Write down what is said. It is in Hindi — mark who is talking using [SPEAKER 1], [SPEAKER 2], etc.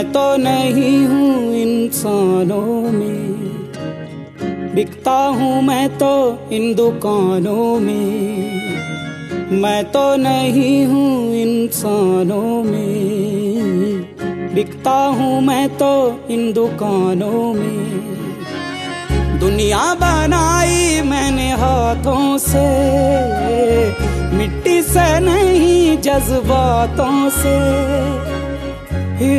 [SPEAKER 1] मैं तो नहीं हूँ इंसानों में, बिकता हूँ मैं तो इन दुकानों में। मैं तो नहीं हूँ इंसानों में, बिकता हूँ मैं तो इन दुकानों में। दुनिया बनाई मैंने हाथों से, मिट्टी से नहीं जज्बातों से।